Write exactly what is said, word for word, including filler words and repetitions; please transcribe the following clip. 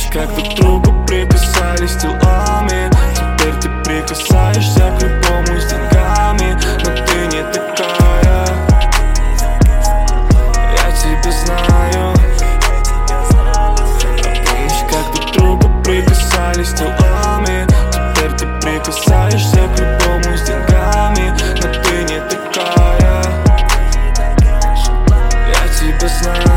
как друг к другу прикасались телами. Теперь ты прикасаешься к любому с деньгами, но ты не такая, я тебя знаю. Помнишь, как друг к другу прикасались телами. Теперь ты прикасаешься к любому с деньгами, но ты не такая, я тебя знаю.